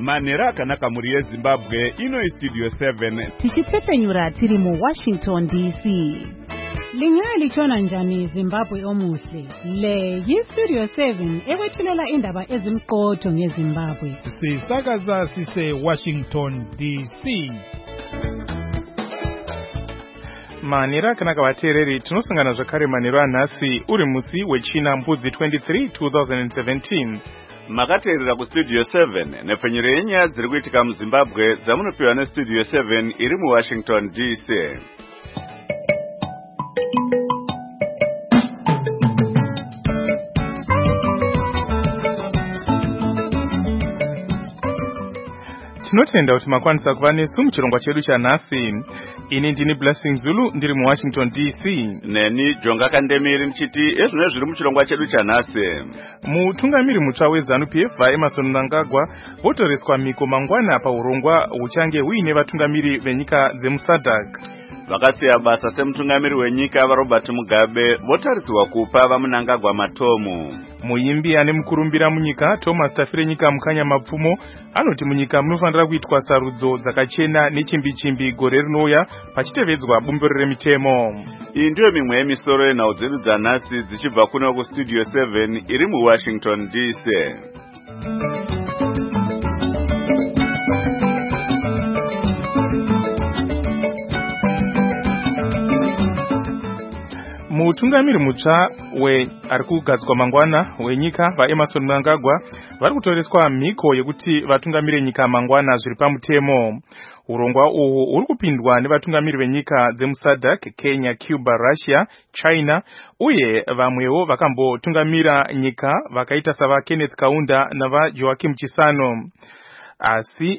manera akanaka muri yeZimbabwe ino Studio 7 tichitsepenyura tiri mu Washington DC. Lingaya lichona njani Zimbabwe omuhle. Le yi-Studio 7 ekwethulela indaba ezimqotho ngeZimbabwe. Sisakaza sise Washington DC. Manera akanaka vateereri, tinosangana zvakare manero anhasi uri musi wechina mbudzi 23 2017. Makateerera ku Studio 7 nepfenyuro yenyaya dziri kuitika muZimbabwe dzamunopiwa neStudio 7 iri mu Washington DC. Tinotenda kuti makwanisa kuva nesu muchirongwa chedu chanhasi. Ini ndini Blessing Zulu ndiri mu Washington DC. Neni Jonga Kandemiri nchiti ezvino zviri muchirongwa chedu chanhasi. Mutungamiri mutsva weZANU-PF vaEmmerson Mnangagwa votoreswa miko mangwana paurongwa huchange huine vatungamiri venyika dzemuSADC. Vakatsiya basa semutungamiri wenyika vaRobert Mugabe votaridzwa kupa vaMnangagwa matomu. Muimbi ane mukurumbira munyika Thomas Tafire nyika mukanya mapfumo anoti munyika munofanira kuitwa sarudzo dzakachena nechimbi-chimbi gore rinouya pachitevedzwa bumbiro remitemo. Iyi ndiyo mimwe yemisoro yenhau dzedu dzanhasi dzichibva kuno kuStudio 7 iri mu Washington DC. Mutungamiri mutsva ari kugadzwa mangwana wenyika vaEmmerson Mnangagwa vari kutoreswa mhiko yekuti vatungamire nyika mangwana zviri pamutemo. Urongwa uhu uri kupindwa nevatungamiri venyika dzemuSADC, Kenya, Cuba, Russia, China uye vamwewo vakambotungamira nyika vakaita sava Kenneth Kaunda nava Joaquim Chissano. Asi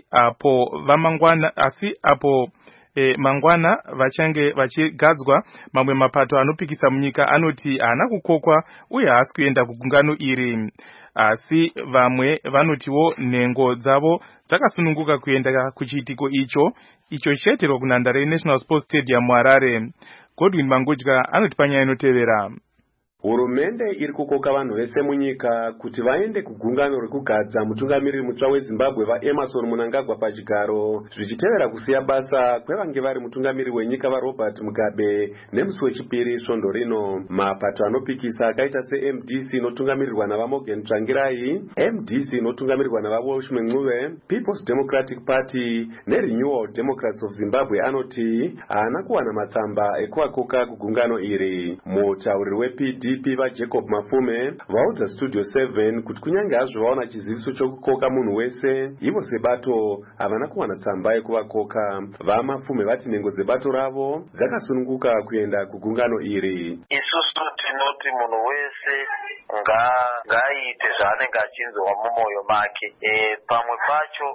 apo mangwana vachange vachigadzwa mamwe mapato anopikisa munyika anoti haana kukokwa uye haasi kuenda kugungano iri. Asi vamwe vanotiwo nhengo dzavo dzakasununguka kuenda kuchiitiko icho chaitirwa kunhandare yeNational Sports Stadium muHarare. Godwin Mangudya anoti panyaya inotevera. Hurumende iri kukoka vanhu vese munyika kuti vaende kugungano rekugadza mutungamiriri mutsva weZimbabwe vaEmmerson Mnangagwa pachigaro, zvichitevera kusiya basa kwevange vari mutungamiri wenyika vaRobert Mugabe nemusi wechipiri svondo rino. Mapato anopikisa akaita seMDC inotungamirirwa navaMorgan Tsvangirai, MDC inotungamirirwa navaWalsh Mengcuve, People's Democratic Party neRenewal Democrats of Zimbabwe anoti haana kuwana matsamba ekuvakoka kugungano iri. Mutauriri wePDP vaJacob Mafume vaudza Studio 7 kuti kunyange hazvo vaona chiziviso chokukoka munhu wese, ivo sebato havana kuwana tsamba yekuvakoka. VaMafume vati nhengo dzebato ravo dzakasununguka kuenda kugungano iri. Isusu tinoti munhu wese ngaaite zvaanenge achinzwa mumwoyo make, pamwe pacho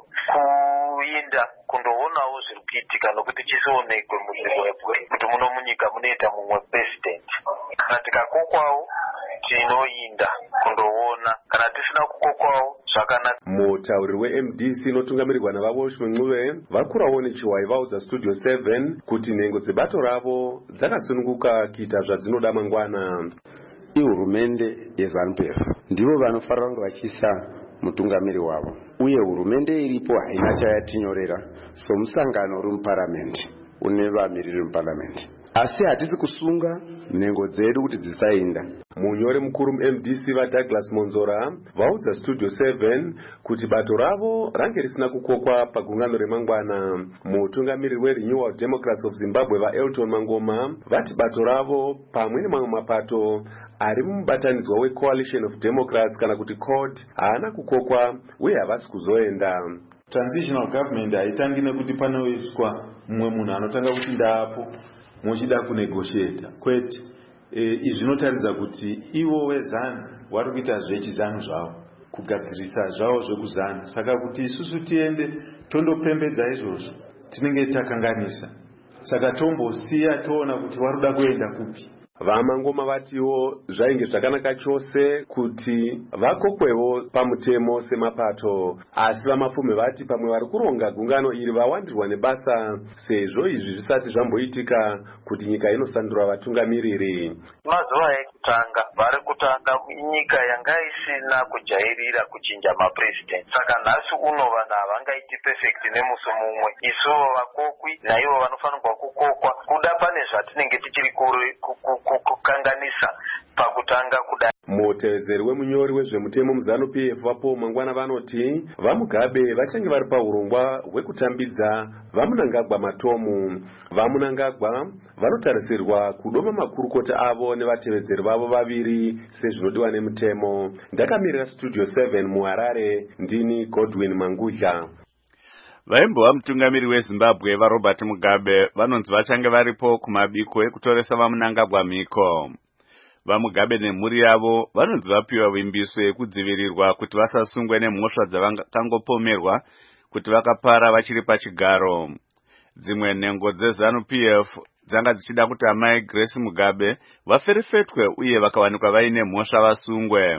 kuinda kundoonawo zviri kuitika nokuti chisionekwe muZimbabwe kuti muno munyika munoita mumwe president. Kana tikakokwawo tinoinda kundoona, kana tisina kukokwawo zvakanaka. Mutauriri weMDC inotungamirirwa navaWalsh Mengcuve vakurawo nechiwai vaudza Studio 7 kuti nhengo dzebato ravo dzakasununguka kuita zvadzinoda mangwana. Ihurumende yeZANU-PF ndivo vanofanira kunge vachiisa mutungamiri wavo, uye hurumende iripo haina chayatinyorera somusangano uri muparamendi une vamiriri muparamendi, asi hatisi kusunga nhengo dzedu kuti dzisainda. Munyori mukuru muMDC vaDouglas Monzora vaudza Studio 7 kuti bato ravo range risina kukokwa pagungano remangwana. Mutungamiriri weRenewal Democrats of Zimbabwe vaElton Mangoma vati bato ravo pamwe nemamwe mapato ari mubatanidzwa weCoalition of Democrats kana kuti CORD haana kukokwa uye havasi kuzoenda. Transitional government haitangi nekuti panoiswa mumwe munhu anotanga kuti ndaapo muchida kunegotiata, kwete. Izvi zvinotaridza kuti ivo weZANU vari kuita zvechizanu zvavo, kugadzirisa zvavo zvekuzanu. Saka kuti isusu tiende tondopembedza izvozvo tinenge takanganisa. Saka tombosiya toona kuti vari kuda kuenda kupi. vamangoma vatiwo zvainge zvakanaka chose kuti vakokwewo pamutemo semapato, asi vamapfumi vati pamwe vari kuronga gungano iri vawandirwa nebasa sezvo izvi zvisati zvamboitika kuti nyika inosandura vatungamiriri. Mazuva ekutanga vari kutanga nyika yanga isina kujairira kuchinja mapresident, saka nhasi uno vanhu havangaiti perfect nemusi mumwe. Isuvo vakokwi naivo vanofanirwa kukokwa kuda pane zvatinenge tichiri kukanganisa pakutanga kudai. Mutevedzeri wemunyori wezvemutemo muZANU-PF vaPaul Mangwana vanoti vaMugabe vachange vari paurongwa hwekutambidza vaMunangagwa matomu. VaMunangagwa vanotarisirwa kudoma makurukota avo nevatevedzeri vavo vaviri sezvinodiwa nemutemo. Ndakamirira Studio 7 muHarare, ndini Godwin Mangudla. Vaimbova mutungamiri weZimbabwe vaRobert Mugabe vanonzi vachange varipo kumabiko ekutoresa vaMunangagwa mhiko. VaMugabe nemhuri yavo vanonzi vapiwa vimbiso yekudzivirirwa kuti vasasungwe nemhosva dzavangangopomerwa kuti vakapara vachiri pachigaro. Dzimwe nhengo dzeZANU-PF dzanga dzichida kuti amai Grace Mugabe vaferefetwe uye vakawanikwa vaine mhosva vasungwe.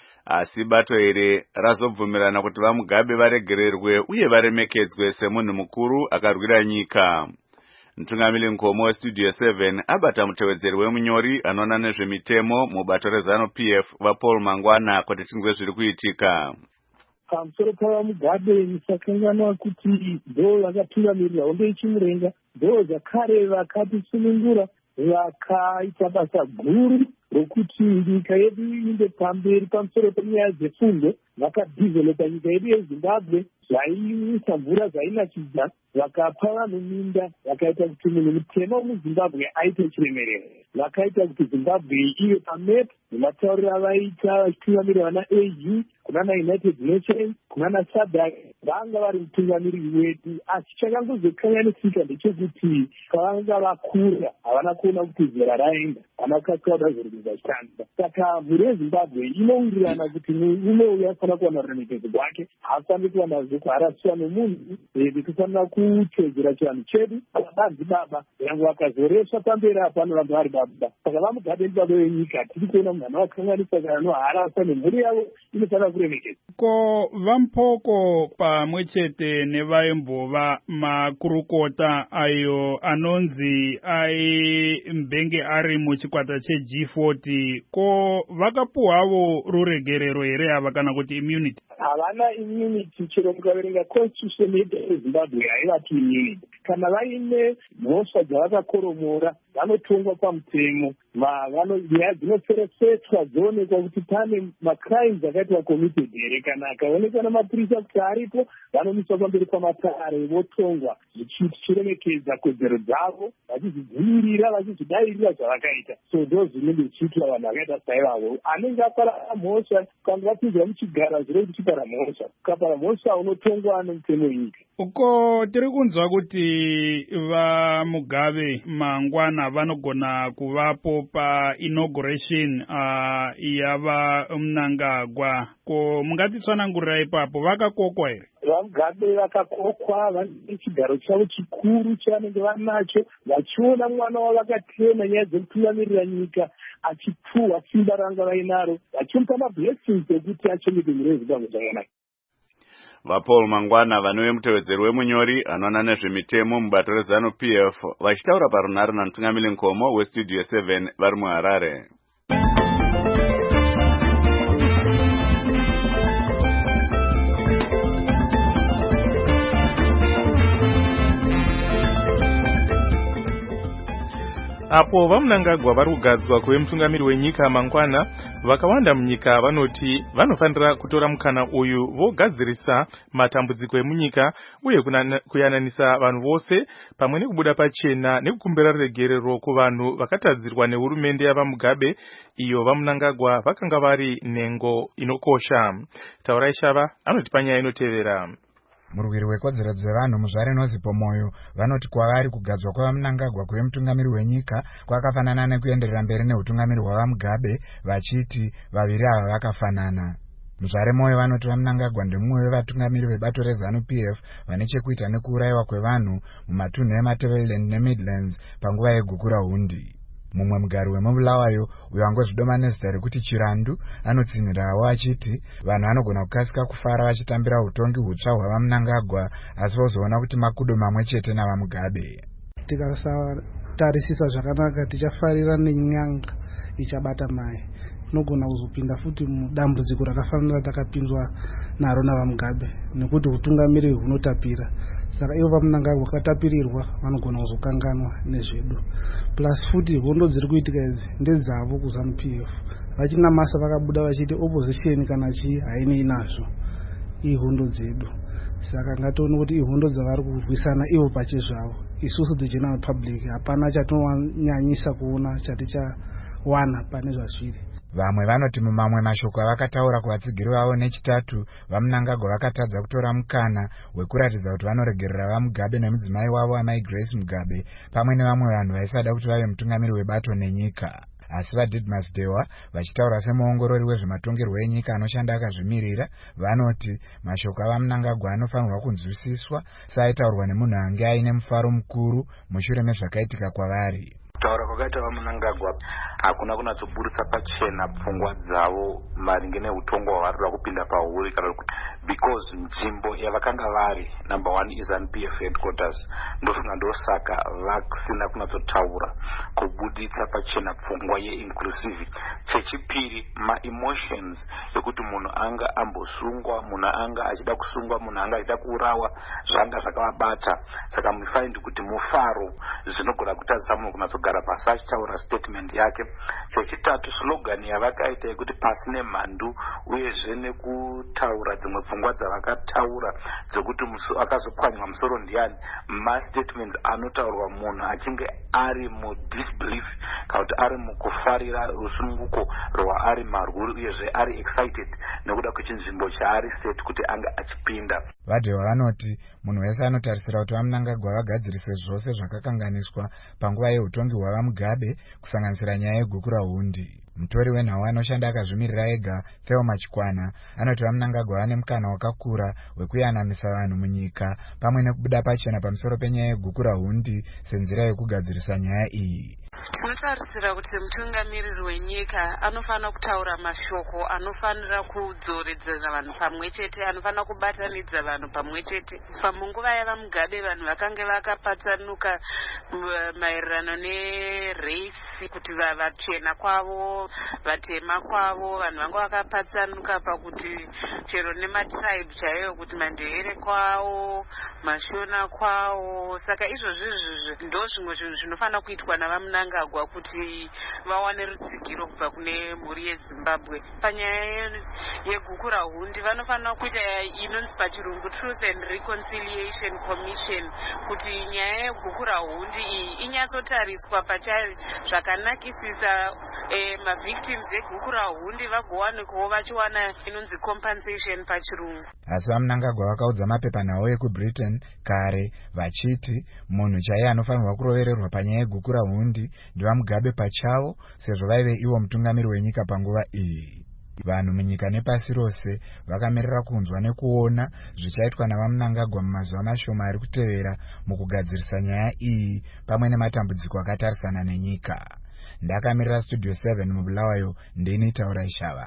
Asi bato iri razobvumirana kuti vaMugabe varegererwe uye varemekedzwe semunhu mukuru akarwira nyika. Mutungamiri Nkomo weStudio 7 abata mutevedzeri wemunyori anoona nezvemitemo mubato reZANU-PF vaPaul Mangwana kuti tinzwe zviri kuitika. Pamusoro pavaMugabe musakanganwa kuti ndo vakatungamirira hondo yechimurenga, ndo zvakare vakatisunungura, vakaita basa guru rokuti nyika yedu inde pamberi pamusoro penyaya dzefundo, vakadhivhelopa nyika yedu yeZimbabwe zvaimwisa mvura zvainakidza, vakapa vanhu minda, vakaita kuti munhu mutema muZimbabwe aite chiremerero, vakaita kuti Zimbabwe ive pamepo nematauriro avaita vachitungamirira vana AU kunana United Nations kunana SADC. Vanga vari mutungamiriri wedu, asi chakangozokanganisika ndechekuti pavanga vakura havana kuona kuti zera raenda, vanakakauda zviri zvachitambisa. Saka mhuri yeZimbabwe inowirirana kuti murume uyu anofanira kuwana ruremekedzo rwake, haafaniri kuwana zvekuharaswa nomunhu, nekufanira kutedzera chivanhu chedu. Vabanzi baba yangu vakazoreswa pamberi apa vanoramba vari baba. Saka vaMugabe ndibaba venyika, tiri kuona munhu anovakanganisa kana anoharaswa nemhuri yavo inofanira kuremekedzwa. Ko vaMpoko pamwe chete nevaimbova makurukota ayo anonzi aimbenge ari muchikwata cheG40, ko vakapuhwavo ruregerero here ava kana kuti immunity? Havana immunity, chero mukaverenga constitution yedu yeZimbabwe haivati immunity. Kana vaine mhosva dzavakakoromora vanotongwa pamutemo, nyaya dzinoferefetwa dzoonekwa kuti pane macrimes akaitwa committed here. Kana akaonekwa namapurisa kuti aripo, vanomiswa pamberi pamatare votongwa, zvichiremekedza kodzero dzavo, vachizvidzivirira, vachizvidairira zvavakaita. So ndo zvinenge zvichiitwa vanhu vakaita saivavo. Anenge apara mhosva, kana vapinzwa muchigara zviri kuchipara mhosva, ukapara mhosva unotongwa nemutemo wenyika. Uko tiri kunzwa kuti vaMugabe Mangwana vanogona kuvapo pa-inauguration yava Mnangagwa. Ko mungatitsanangurira ipapo, vakakokwa here? VaMugabe vakakokwa, vane chigaro chavo chikuru chavanenge vanacho, vachiona mwana wavo vakatema nyaya dzekutungamirira nyika, achipuhwa simba ranga vainaro, vachimupa mablessings ekuti achengete mhuri yeZimbabwe zvakanaka. VaPaul Mangwana vanove mutevedzeri wemunyori anoona nezvemitemo mubato reZANU-PF vachitaura parunhare namutungamiri Nkomo weStudio 7 vari muHarare. Apo vaMunangagwa vari kugadzwa kuve mutungamiri wenyika Mangwana, vakawanda munyika vanoti vanofanira kutora mukana uyu vogadzirisa matambudziko emunyika uye kuyananisa vanhu vose pamwe nekubuda pachena nekukumbira ruregerero kuvanhu vakatadzirwa nehurumende yavaMugabe iyo vaMunangagwa vakanga vari nhengo inokosha. Taurai Shava anoti panyaya inotevera. Murwiri wekodzero dzevanhu muzvare Nozipo Moyo vanoti kwavari kugadzwa kwavaMunangagwa kuve mutungamiri wenyika kwakafanana nekuenderera mberi neutungamiri hwavaMugabe, vachiti vaviri ava vakafanana. Muzvare Moyo vanoti vaMunangagwa ndemumwe wevatungamiri vebato reZANU-PF vane chekuita nekuurayiwa kwevanhu mumatunhu eMatabeleland neMidlands panguva yeGukura Hundi. Mumwe mugari wemubulawayo uyo angozvidoma nezita rekuti Chirandu anotsinhirawo achiti vanhu vanogona kukasika kufara vachitambira utongi hutsva hwavaMnangagwa asi vozoona kuti makudo mamwe chete navaMugabe. Tikasatarisisa zvakanaka tichafarira nenyanga ichabata mai tinogona kuzopinda futi mudambudziko rakafanira takapinzwa naro navaMugabe nekuti utungamiri hunotapira. Saka ivo vaMnangagwa vakatapirirwa vanogona kuzokanganwa nezvedu. Plus futi hondo dziri kuitika idzi ndedzavo kuZANU-PF. Vachina masa vakabuda vachiti opposition kana chii hainei nazvo ihondo dzedu. Saka ngatione kuti ihondo dzavari kurwisana ivo pachezvavo. Isusu the general public hapana chatinonyanyisa kuona chatichawana pane zvazviri. Vamwe vanoti mumamwe mashoko avakataura kuvatsigiri vavo nechitatu vaMnangagwa vakatadza kutora mukana wekuratidza kuti vanoregerera vaMugabe nemudzimai wavo amai Grace Mugabe pamwe nevamwe vanhu vaisada kuti vave mutungamiri webato nenyika. Asi vaDidmus Dewa vachitaura semuongorori wezvematongerwo enyika anoshanda akazvimirira vanoti mashoko avaMnangagwa anofanirwa kunzwisiswa saaitaurwa nemunhu ange aine mufaro mukuru mushure mezvakaitika kwavari. Kutaura kwakaita vaMnangagwa hakuna kunatsoburitsa pachena pfungwa dzavo maringe neutongo hwavari kuda kupinda pahuri kana kuti because nzvimbo yavakanga vari number 1 is ZANU-PF headquarters ndofunga ndosaka vasina kunatsotaura kubuditsa pachena pfungwa yeinclusive. Chechipiri emotions ekuti munhu anga ambosungwa, munhu anga achida kusungwa, munhu anga achida kuurawa zvanga zvakavabata. Saka mufind kuti mufaro zvinogona kutadzisa munhu kunatsogara pasi achitaura statement yake. Chechitatu slogan yavakaita yekuti pasine mhandu uyezve nekutaura dzimwe pfungwa dzavakataura dzekuti akazopwanywa musoro ndiani. Statements anotaurwa munhu achinge ari mudisbelief kana kuti ari mukufarira rusununguko rwaari marwuri uyezve ari excited nekuda kwechinzvimbo chaari set kuti anga achipinda. Vadhewa vanoti munhu wese anotarisira kuti vaMnangagwa vagadzirise zvose zvakakanganiswa panguva yeutongi hwavaMugabe kusanganisira nyaya yegukura hundi. Mutori wenhau anoshanda akazvimirira ega Theo Machikwana anoti vaMnangagwa vane mukana wakakura wekuyananisa vanhu munyika pamwe nekubuda pachena pamusoro penyaya yegukura hundi senzira yekugadzirisa nyaya iyi. Tinotarisira kuti mutungamiriri wenyika anofanira kutaura mashoko anofanira kudzoredzera vanhu pamwe chete, anofanira kubatanidza vanhu pamwe chete. Pamunguva yavaMugabe vanhu vakanga vakapatsanuka maererano nerace kuti vachena kwavo vatema kwavo vanhu vanga vakapatsanuka pakuti chero nematribe chaiyo kuti mandevere kwavo mashona kwavo. Saka izvozvi ndo zvimwe zvinhu zvinofanira kuitwa navaMnangagwa kuti vawane rutsigiro kubva kune mhuri yeZimbabwe. Panyaya yegukura hundi vanofanira kuita inonzi pachirungu Truth and Reconciliation Commission kuti nyaya yegukura hundi iyi inyatsotariswa pachayo zvakanakisisa mavictims egukura hundi vagowanikwawo vachiwana inonzi compensation pachirungu. Asi vaMnangagwa vakaudza mapepanhau ekuBritain kare vachiti munhu chaiye anofanirwa kurovererwa panyaya yegukura hundi ndivaMugabe pachavo sezvo vaive ivo mutungamiri wenyika panguva iyi. Vanhu munyika nepasi rose vakamirira kunzwa nekuona zvichaitwa navaMnangagwa mumazuva mashoma ari kutevera mukugadzirisa nyaya iyi pamwe nematambudziko akatarisana nenyika. Ndakamirira Studio 7 mubulawayo ndini Taura Ishava.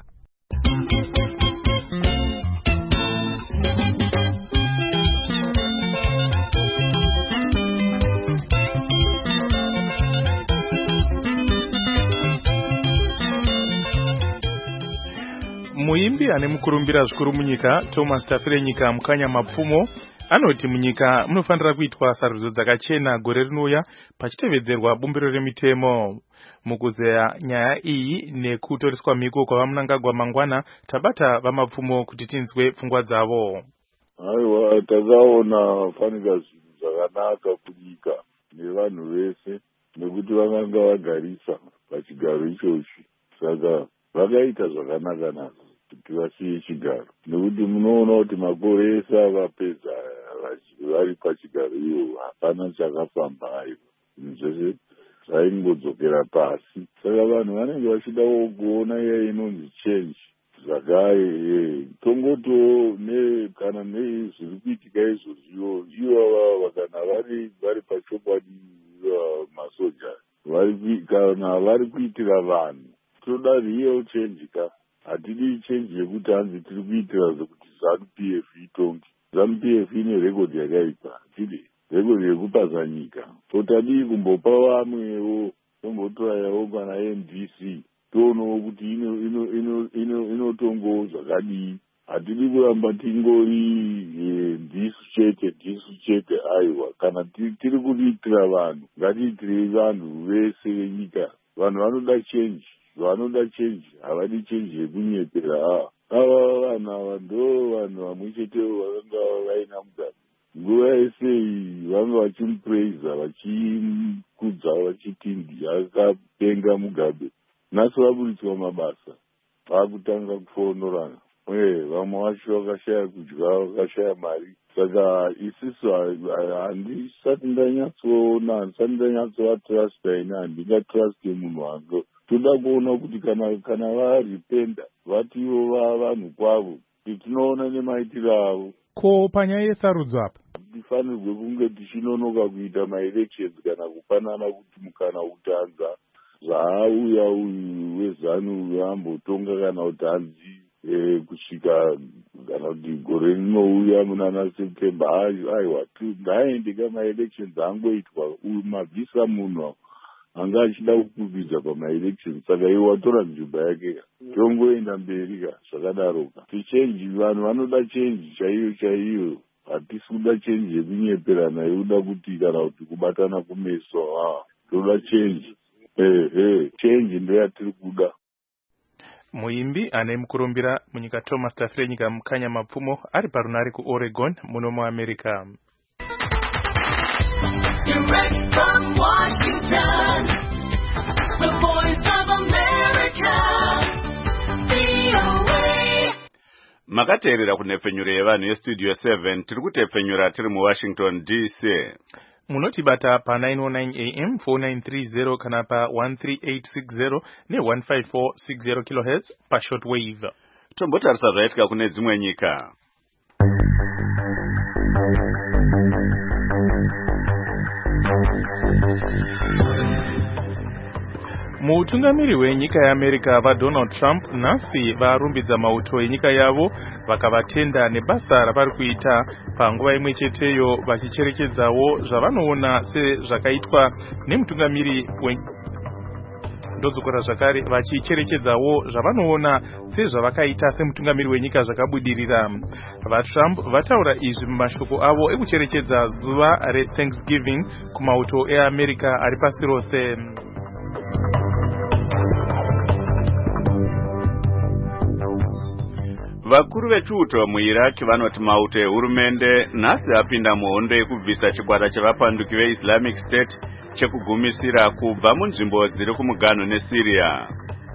Muimbi ane mukurumbira zvikuru munyika Thomas Tafire nyika mukanya mapfumo anoti munyika munofanira kuitwa sarudzo dzakachena gore rinouya pachitevedzerwa bumbiro remitemo. Mukuzeya nyaya iyi nekutoreswa mhiko kwavaMnangagwa mangwana tabata vamapfumo kuti tinzwe pfungwa dzavo. Aiwa, takaona fanika zvinhu zvakanaka kunyika nevanhu vese nekuti vakanga vagarisa pachigaro ichochi, saka vakaita zvakanaka nazvo kuti vasiye chigaro, nekuti munoona kuti makore ese avapedza vari pachigaro iwo hapana chakafamba. Aiwa, zvese zvaingodzokera pasi. Saka vanhu vanenge vachidawo kuona iya inonzi change zvakaye tongoto kana nezviri kuitika izvozviwo ivo kana vari pachokwadi masoja kana vari kuitira vanhu. Toda real change ka, hatidi change yekuti hanzi tiri kuitira zvekuti ZANU-PF itonge. ZANU-PF ine rekodhi yakaipa, hatidi rekodhi yekupasa nyika. Totadii kumbopa vamwewo, tombotorayawo kana NDC, toonawo kuti inotongowo zvakadii. Hatidi kuramba tingori ndisu chete aiwa. Kana tiri kuitira vanhu, ngatiitirei vanhu vese venyika. Vanhu vanoda change, havadi change yekunyepera. Ava vanhu ava ndo vanhu vamwe chetewo vakanga vaina Mugabe. Nguva yese vanga vachimupraiza, vachikudza, vachiti akapenga Mugabe. Nhasi vaburitswa mabasa, vakutanga kufonorana. Vamwe vacho vakashaya kudya, vakashaya mari. Saka isisu handisati ndanyatsoona, handisati ndanyatsovatrasta ine, handingatraste munhu wangu. Toda kuona kuti kana varipenda vativo vanhu kwavo, tinoona nemaitiro avo. Ko panyaya yesarudzo apa tifanirwe kunge tichinonoka kuita maelections kana kupanana kuti mukana utanza zvaauya uyu wezanu ambotonga kana kuti hanzi kusvika kana kuti gore rinouya munana September. Aiwa ngaaende kamaelections angoitwa uyu mabvisa munhu anga achida kukwikwiza pamaelections. Saka iwe watora nzvimbo yake tongoenda mberi ka zvakadaroka. Tichange, vanhu vanoda change chaiyo. Hatisi kuda change yekunyeperana, yoda kuti kana kuti kubatana kumeso. Toda change. Change ndoyatiri kuda. Muimbi anemukurumbira munyika Thomas Tafire nyika mukanya mapfumo ari parunare kuOregon muno muAmerica. Direct from Washington, the voice of America, VOA. Makateerera kunepfenyuro yevanhu yestudio 7 tiri kutepfenyura tiri muWashington DC. Munotibata pa 909 AM 4930 kana pa 13860 ne 15460 kHz pa shortwave. Tombotarisa zvaitika kune dzimwe nyika. Mutungamiri wenyika yeAmerica vaDonald Trump nhasi varumbidza mauto enyika yavo vakavatenda nebasa ravari kuita panguva imwe cheteyo vachicherekedzawo zvavanoona sezvakaitwa nemutungamiri ndodzokora zvakare vachicherekedzawo zvavanoona sezvavakaita semutungamiri wenyika zvakabudirira. VaTrump vataura izvi mumashoko avo ekucherekedza zuva reThanksgiving kumauto eAmerica ari pasi rose. Vakuru vechiuto muIraq vanoti mauto ehurumende nhasi apinda muhondo yekubvisa chikwata chevapanduki veIslamic State chekugumisira kubva munzvimbo dziri kumuganhu neSyria.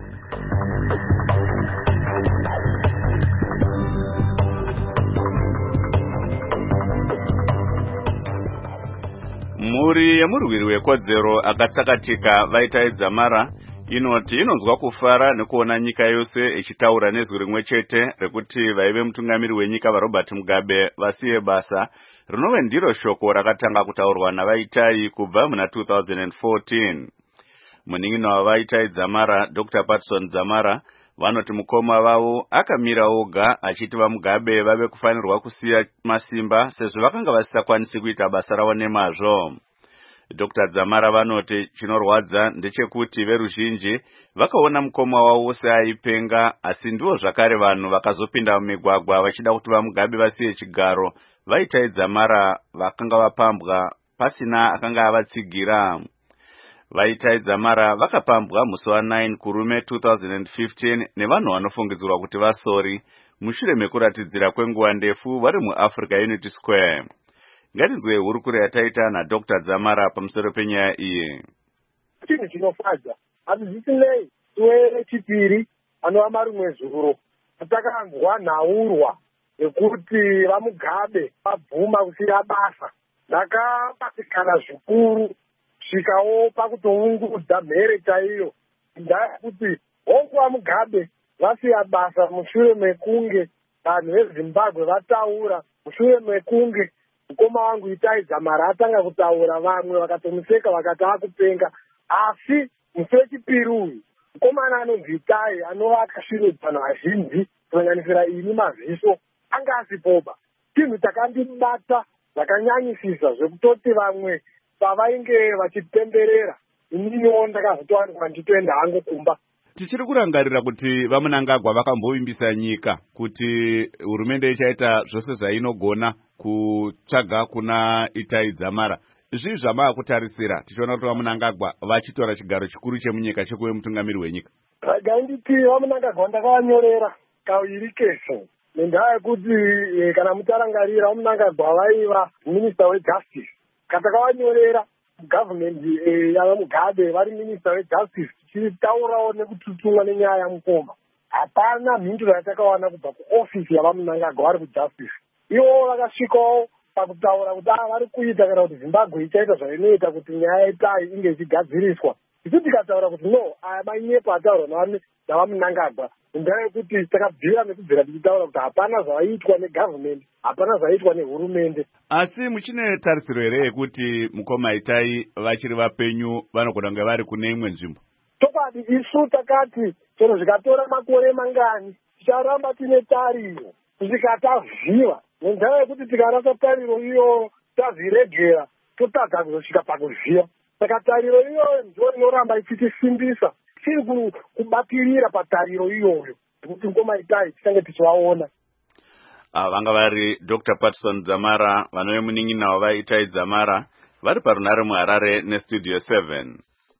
Mhuri yemurwiri wekodzero akatsakatika vaitaedza mara inoti inonzwa kufara nekuona nyika yose ichitaura nezwi rimwe chete rekuti vaive mutungamiri wenyika vaRobert Mugabe vasiye basa, rinove ndiro shoko rakatanga kutaurwa navaitai kubva muna 2014. Munin'ina wavaitai Dzamara, Dr. Patson Dzamara, vanoti mukoma vavo akamira oga achiti vaMugabe vave kufanirwa kusiya masimba sezvo vakanga vasisakwanisi kuita basa ravo nemazvo. Dr. Dzamara vanoti chinorwadza ndechekuti veruzhinji vakaona mukoma wavo seaipenga, asi ndivo zvakare vanhu vakazopinda mumigwagwa vachida kuti vaMugabe vasiye chigaro vaitai Dzamara vakanga vapambwa pasina akanga avatsigira. Vaitai Dzamara vakapambwa musi wa9 kurume 2015 nevanhu vanofungidzirwa kuti vasori mushure mekuratidzira kwenguva ndefu vari muAfrica Unity Square. Ngatinzwe hurukuro yataita naDr. Dzamara pamusoro penyaya iyi. Chinhu chinofadza hazvisinei iwe chipiri anova marimwe zuro takanzwa nhaurwa yekuti vaMugabe vabvuma kusiya basa. Ndakabatikana zvikuru svikawo pakutoungudza mhere chaiyo ndayekuti hongu vaMugabe vasiya basa mushure mekunge vanhu veZimbabwe vataura, mushure mekunge mukoma wangu Itai Dzamara atanga kutaura, vamwe vakatomuseka vakati akupenga. asi musi wechipiri uyu mukomana anonzi Itai anova akasvinudzwa vazhinji kusanganisira ini Maziso anga asipoba. Chinhu chakandibata zvakanyanyisisa zvekutoti vamwe pavainge vachipemberera ininiwo ndakazotowanikwa ndichitoenda hangu kumba. Tichiri kurangarira kuti vaMunangagwa vakambovimbisa nyika kuti hurumende ichaita zvose zvainogona kutsvaga kuna Itai Dzamara. Zvii zvamava kutarisira tichiona kuti vaMunangagwa vachitora chigaro chikuru chemunyika chekuve mutungamiri wenyika? Ganditi vaMunangagwa ndakavanyorera kaviri kese nendaa yekuti kana mutarangarira vaMunangagwa vaiva minista wejustice. Katakavanyorera gavhmendi yavaMugabe vari minista wejustice tichitaurawo nekututumwa nenyaya mukoma. Hapana mhinduro yatakawana kubva kuofisi yavaMunangagwa vari kujustice. Ivo vakasvikawo pakutaura kuti vari kuita kana kuti Zimbabwe ichaita zvainoita kuti nyaya yetai inge ichigadziriswa. Isu tikataura kuti no, aya manyepo ataurwa navaMunangagwa ngendaa yekuti takabvira nekubvira tichitaura kuti hapana zvaiitwa negavhmendi, hapana zvaiitwa nehurumende. Asi muchine tarisiro here yekuti mukoma Itai vachiri vapenyu vanogona kunge vari kune imwe nzvimbo? Chokwadi isu takati chero zvikatora makore mangani ticharamba tine tariro kusvika tavhiwa, ngendaa yekuti tikarasa tariro iyo tazviregera totadza kuzosvika pakuvhiwa. Saka tariro iyoyo ndiyo inoramba ichitisimbisa tiri kubatirira patariro iyoyo kuti mukoma Itai tichange tichivaona. Vanga vari Dr. Patson Dzamara vanove munin'ina wavaItai Dzamara vari parunare muHarare nestudio 7.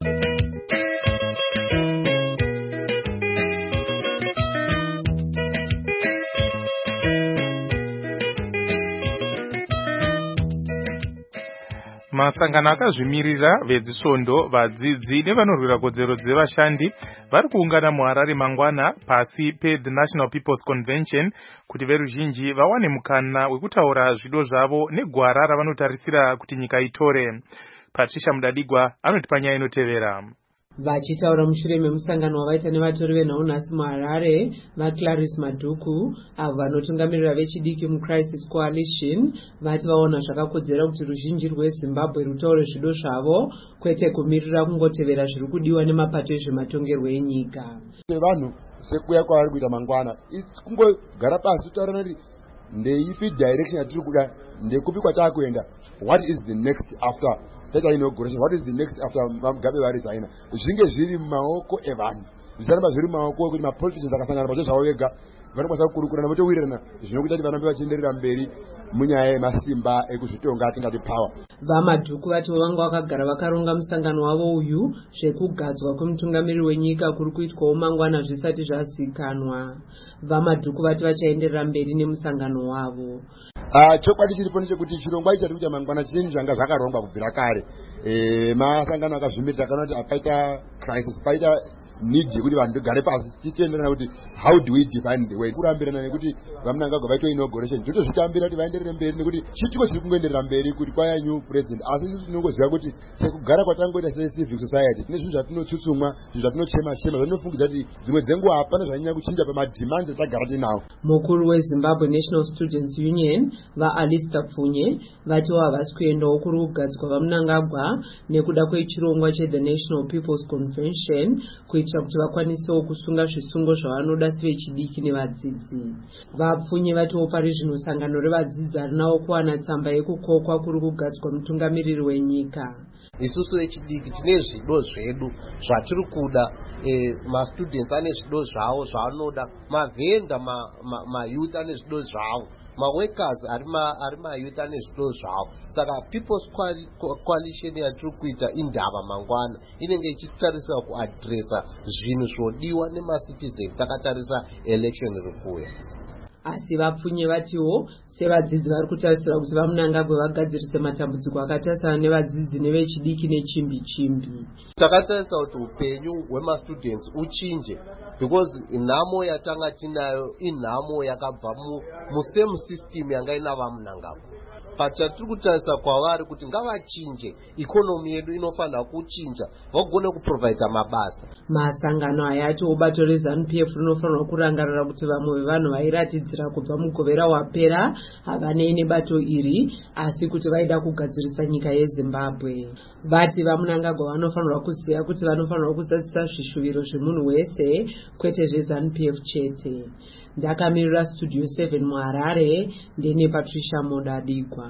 Masangano akazvimirira vedzisvondo, vadzidzi nevanorwira kodzero dzevashandi vari kuungana muHarare mangwana pasi pe The National People's Convention kuti veruzhinji vawane mukana wekutaura zvido zvavo negwara ravanotarisira kuti nyika itore. Patricia Mudadigwa anotipa nyaya inotevera. Vachitaura mushure memusangano wavaita nevatori venhau-nhasi muHarare, vaClarice Madhuku avo vanotungamirira vechidiki muCrisis Coalition vati vaona zvakakodzera kuti ruzhinji rweZimbabwe rutaure zvido zvavo kwete kumirira kungotevera zviri kudiwa nemapato ezvematongerwo enyika. Vanhu sekuya kwavari kuita mangwana kungogara pasi taurana kuti ndeipi direction yatiri kuda, ndekupi kwataakuenda, what is the next after that inauguration, what is the next after Mugabe varesigna. Zvinge zviri mumaoko evanhu, zvisaramba zviri mumaoko ekuti mapoliticians akasangana pacho zvavo vega vanokwanisa kukurukurana votowirirana zvinokuita kuti varambe vachienderera mberi munyaya yemasimba ekuzvitonga atingati power. VaMadhuku vati vanga vakagara vakaronga musangano wavo uyu zvekugadzwa kwemutungamiri wenyika kuri kuitwawo mangwana zvisati zvazikanwa. VaMadhuku vati vachaenderera mberi nemusangano wavo. Chokwadi chiripo ndechekuti chirongwa ichi chiri mangwana chinhu zvanga zvakarongwa kubvira kare. Masangano akazvimirira kana kuti apaita crisis, paita need yekuti vanhu tigare pasi tichienderana kuti how do we define the way, kurambirana nekuti vaMunangagwa vaitwa inauguration totozvitambira kuti vaenderere mberi nekuti chitiko chiri kungoenderera mberi kuti kwaya new president. Asi isusu tinongoziva kuti sekugara kwatangoita secivil society tine zvinhu zvatinotsutsumwa, zvinhu zvatinochema zvatinofungidza kuti dzimwe dzenguva hapana zvanyanya kuchinja pamademands atagara tinawo. Mukuru weZimbabwe National Students Union vaAlistair Pfunye vatiwo havasi kuendawo kuri kugadzwa vaMunangagwa nekuda kwechirongwa cheThe National People's Convention kuitira kuti vakwanisewo kusunga zvisungo zvavanoda sevechidiki nevadzidzi. VaPfunye vatiwo pari zvino sangano revadzidzi harinawo kuwana tsamba yekukokwa kuri kugadzwa mutungamiriri wenyika. Isusu vechidiki tine zvido zvedu zvatiri kuda, mastudents ane zvido zvavo zvavanoda, mavhenda mayouth ane zvido zvavo, maworkers ari mayouth ane zvido zvavo. Saka People's Coalition yatiri kuita indava mangwana inenge ichitarisira kuadresa zvinhu zvodiwa nemacitizen takatarisa election iri kuuya. Asi VaPfunye vatiwo sevadzidzi vari kutarisira kuti vaMunangagwa vagadzirise matambudziko akatarisana nevadzidzi nevechidiki nechimbi-chimbi. Takatarisa kuti upenyu hwemastudents uchinje, because nhamo yatanga tinayo inhamo yakabva musame system yanga ina vaMunangagwa. Chatiri kutarisa kwavari kuti ngavachinje, ikonomi yedu inofanira kuchinja vagone kuprovide mabasa. Masangano ayati obato reZANU-PF rinofanirwa kurangarira kuti vamwe vevanhu vairatidzira kubva mugovera wapera havane nebato iri asi kuti vaida kugadzirisa nyika yeZimbabwe. Vati vaMnangagwa vanofanirwa kuziva kuti vanofanirwa kuzadzisa zvishuviro zvemunhu wese kwete zveZANU-PF chete. Ndakamirira Studio 7 muHarare ndine Patricia Modadigwa.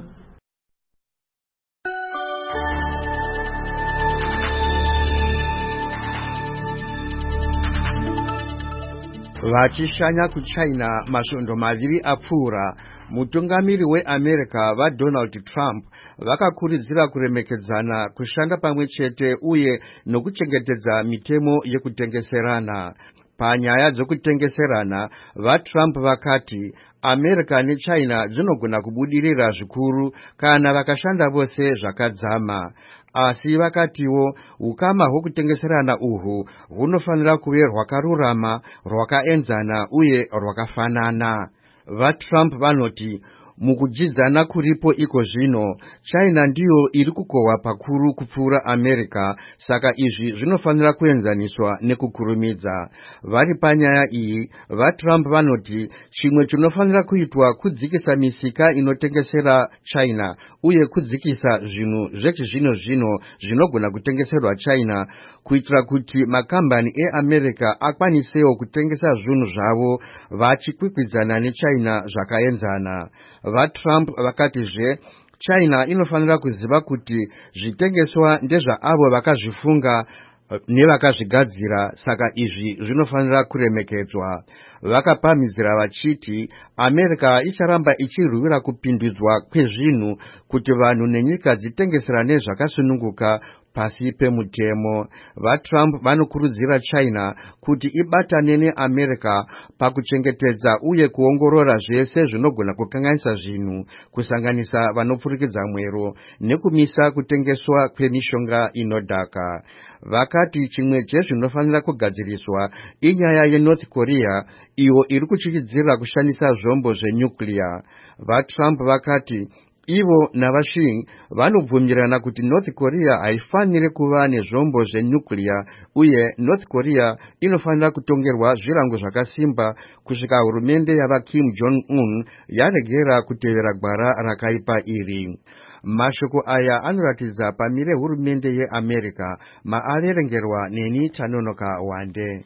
Vachishanya kuChina masvondo maviri apfuura, mutungamiri weAmerica vaDonald Trump vakakurudzira kuremekedzana, kushanda pamwe chete uye nokuchengetedza mitemo yekutengeserana. Panyaya dzekutengeserana, vaTrump vakati America neChina dzinogona kubudirira zvikuru kana vakashanda vose zvakadzama. Asi vakatiwo ukama hwokutengeserana uhwu hunofanira kuve rwakarurama, rwakaenzana uye rwakafanana. VaTrump vanoti mukujidzana kuripo iko zvino, China ndiyo iri kukohwa pakuru kupfuura America, saka izvi zvinofanira kuenzaniswa nekukurumidza. Vari panyaya iyi, vaTrump vanoti chimwe chinofanira kuitwa kudzikisa misika inotengesera China uye kudzikisa zvinhu zvechizvino-zvino zvinogona kutengeserwa China, kuitira kuti makambani eAmerica akwanisewo kutengesa zvinhu zvavo vachikwikwidzana neChina zvakaenzana. VaTrump vakatizve China inofanira kuziva kuti zvitengeswa ndezvaavo vakazvifunga nevakazvigadzira, saka izvi zvinofanira kuremekedzwa. Vakapamhidzira vachiti America icharamba ichirwira kupindudzwa kwezvinhu kuti vanhu nenyika dzitengeserane zvakasununguka pasi pemutemo. VaTrump vanokurudzira China kuti ibatane neAmerica pakuchengetedza uye kuongorora zvese zvinogona kukanganisa zvinhu, kusanganisa vanopfurikidza mwero nekumisa kutengeswa kwemishonga inodhaka. Vakati chimwe chezvinofanira kugadziriswa inyaya yeNorth Korea, iyo iri kuchichidzira kushandisa zvombo zvenyuclear. VaTrump vakati ivo navaShi vanobvumirana kuti North Korea haifaniri kuva nezvombo zvenyuclear uye North Korea inofanira kutongerwa zvirango zvakasimba kusvika hurumende yavaKim Jong-un yaregera kutevera gwara rakaipa iri. Mashoko aya anoratidza pamire hurumende yeAmerica, maaverengerwa neni Tanonoka Wande.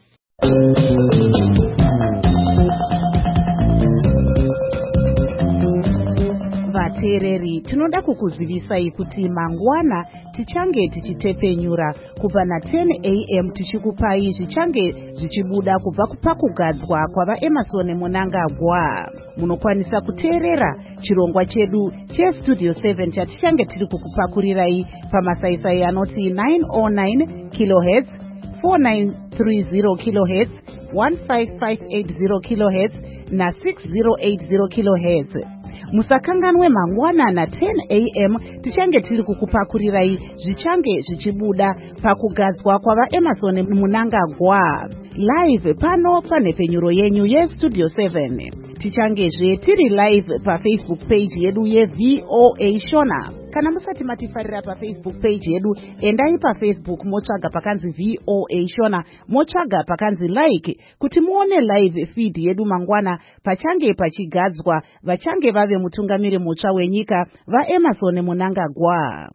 Vateereri, tinoda kukuzivisai kuti mangwana tichange tichitepfenyura kubva na10 AM tichikupai zvichange zvichibuda kubva pakugadzwa kwavaEmerson Mnangagwa. Munokwanisa kuteerera chirongwa chedu cheStudio 7 chatichange tiri kukupakurirai pamasaisai anoti 909 kHz, 4930 kHz, 15580 kHz na 6080 kHz. Musakanganwe mangwana na 10 AM tichange tiri kukupakurirai zvichange zvichibuda pakugadzwa kwavaEmerson Mnangagwa live pano panhepfenyuro yenyu yeStudio 7. Tichangezve tiri live paFacebook page yedu yeVOA Shona. Kana musati matifarira paFacebook page yedu, endai paFacebook motsvaga pakanzi VOA Shona, motsvaga pakanzi like kuti muone live feed yedu mangwana pachange pachigadzwa vachange vave mutungamiri mutsva wenyika vaEmerson Mnangagwa.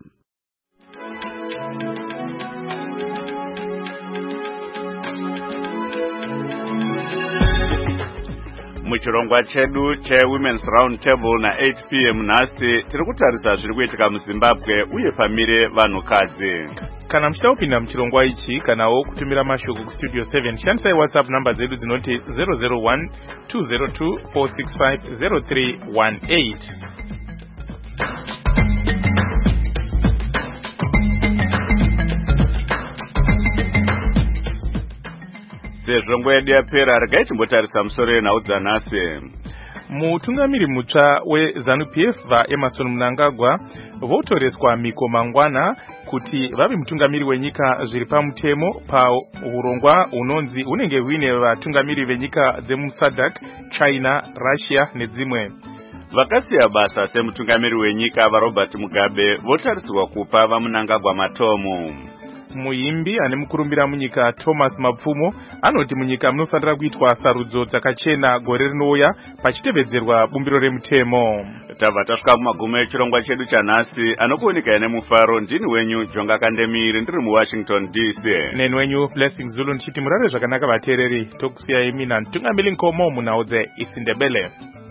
Muchirongwa chedu cheWomen's Round Table na 8 PM nhasi tiri kutarisa zviri kuitika muZimbabwe uye pamire vanhukadzi. Kana muchida kupinda muchirongwa ichi kanawo kutumira mashoko kuStudio 7, shandisai WhatsApp namba dzedu dzinoti 001 202 465 0318. Sezvo nguva yedu yapera, regai timbotarisa musoro yenhau dzanhasi. Mutungamiri mutsva weZANU-PF vaEmerson Mnangagwa votoreswa miko mangwana kuti vave mutungamiri wenyika zviri pamutemo paurongwa unonzi unenge huine vatungamiri venyika dzemuSADC, China, Russia nedzimwe. Vakasiya basa semutungamiri wenyika vaRobert Mugabe votarisirwa kupa vaMnangagwa matomu. muimbi ane mukurumbira munyika Thomas Mapfumo anoti munyika munofanira kuitwa sarudzo dzakachena gore rinouya pachitevedzerwa bumbiro remutemo. Tabva tasvika kumagumo echirongwa chedu chanhasi anokuoneka ine mufaro. Ndini wenyu Jonga Kandemiri ndiri muWashington DC. Neni wenyu Blessing Zulu ndichiti murare zvakanaka vateereri. Tokusiyai mina Mtungamiri Nkomo munhau dzeIsindebele.